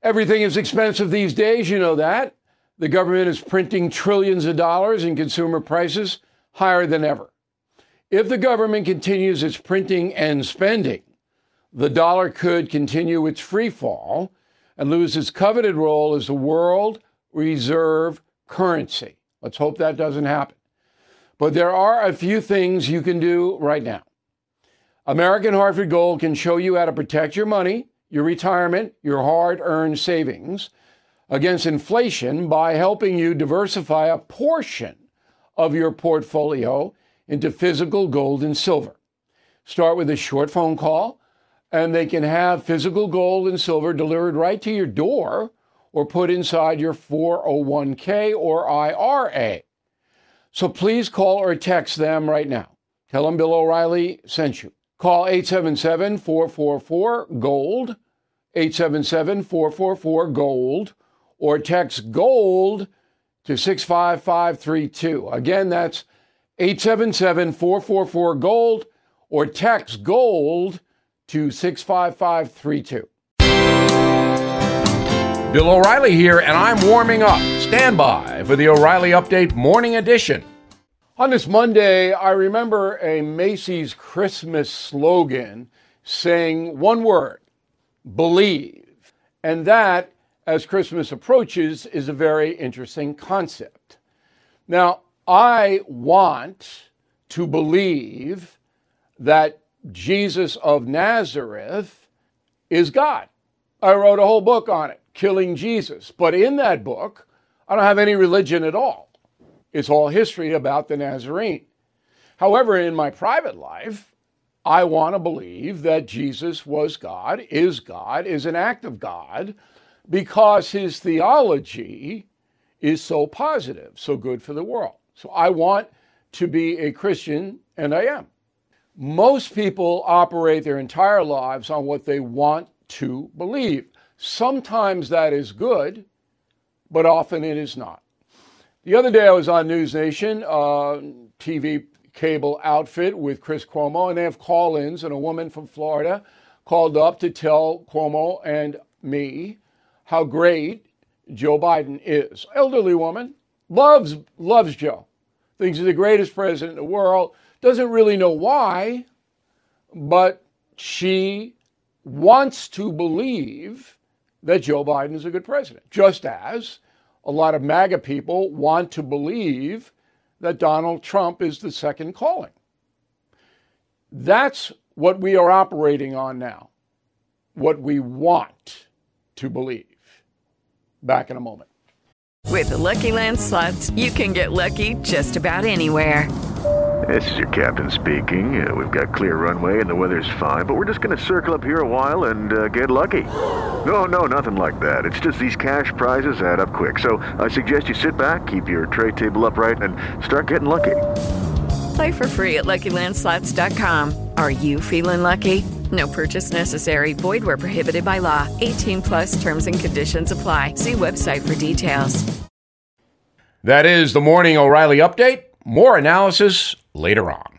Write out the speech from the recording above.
Everything is expensive these days, you know that. The government is printing trillions of dollars and consumer prices higher than ever. If the government continues its printing and spending, the dollar could continue its free fall and lose its coveted role as the world reserve currency. Let's hope that doesn't happen. But there are a few things you can do right now. American Hartford Gold can show you how to protect your money, your retirement, your hard-earned savings against inflation by helping you diversify a portion of your portfolio into physical gold and silver. Start with a short phone call, and they can have physical gold and silver delivered right to your door or put inside your 401k or IRA. So please call or text them right now. Tell them Bill O'Reilly sent you. Call 877-444-GOLD, 877-444-GOLD, or text GOLD to 65532. Again, that's 877-444-GOLD, or text GOLD to 65532. Bill O'Reilly here, and I'm warming up. Stand by for the O'Reilly Update Morning Edition. On this Monday, I remember a Macy's Christmas slogan saying one word, believe. And that, as Christmas approaches, is a very interesting concept. Now, I want to believe that Jesus of Nazareth is God. I wrote a whole book on it, Killing Jesus. But in that book, I don't have any religion at all. It's all history about the Nazarene. However, in my private life, I want to believe that Jesus was God, is an act of God, because his theology is so positive, so good for the world. So I want to be a Christian, and I am. Most people operate their entire lives on what they want to believe. Sometimes that is good, but often it is not. The other day I was on News Nation, TV cable outfit with Chris Cuomo, and they have call-ins, and a woman from Florida called up to tell Cuomo and me how great Joe Biden is. Elderly woman, loves Joe, thinks he's the greatest president in the world, doesn't really know why, but she wants to believe that Joe Biden is a good president, just as a lot of MAGA people want to believe that Donald Trump is the second calling. That's what we are operating on now, what we want to believe. Back in a moment. With the Lucky Land Slots, you can get lucky just about anywhere. This is your captain speaking. We've got clear runway and the weather's fine, but we're just going to circle up here a while and get lucky. No, nothing like that. It's just these cash prizes add up quick. So I suggest you sit back, keep your tray table upright, and start getting lucky. Play for free at LuckyLandSlots.com. Are you feeling lucky? No purchase necessary. Void where prohibited by law. 18+ terms and conditions apply. See website for details. That is the Morning O'Reilly Update. More analysis later on.